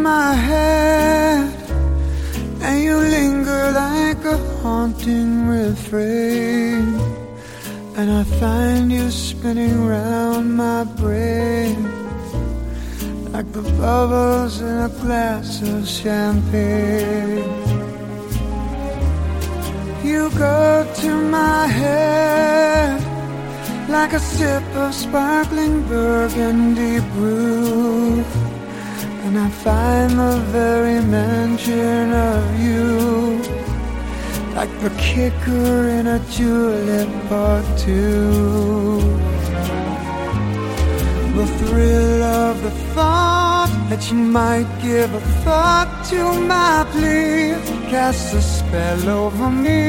my head, and you linger like a haunting refrain, and I find you spinning round my brain like the bubbles in a glass of champagne. You go to my head like a sip of sparkling burgundy brew, and I find the very mention of you like the kicker in a julep or two. The thrill of the thought that you might give a thought to my plea casts a spell over me.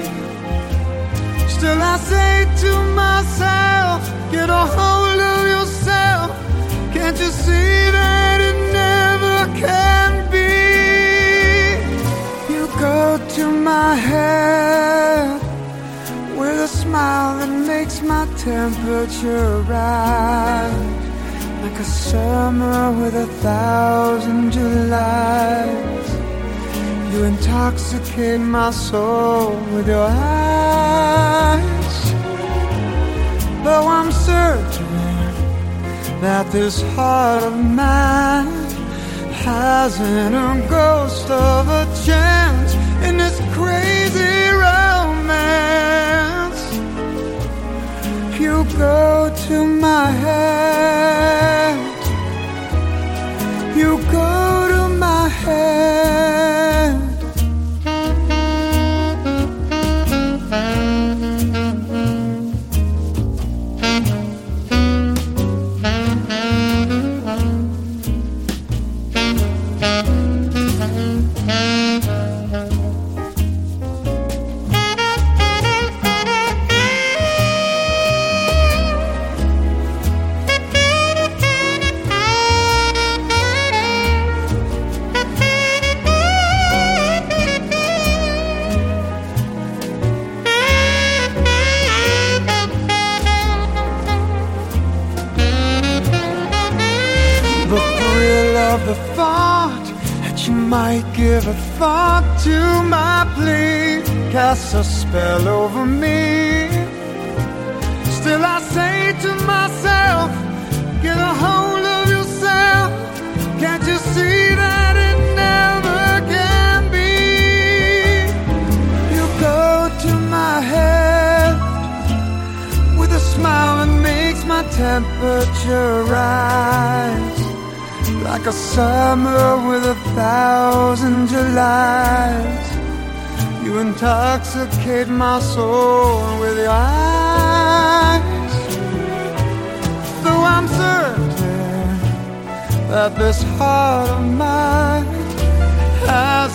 Still I say to myself, get a hold of yourself. Can't you see that it never can be? You go to my head with a smile that makes my temperature rise like a summer with 1,000 Julys. You intoxicate my soul with your eyes. Though I'm certain that this heart of mine hasn't a ghost of a chance in this crazy romance. You go to my head. You go to my head. The thought that you might give a thought to my plea casts a spell over me. Still I say to myself, get a hold of yourself. Can't you see that it never can be? You go to my head with a smile that makes my temperature rise like a summer with 1,000 Julys. You intoxicate my soul with your eyes. Though I'm certain that this heart of mine has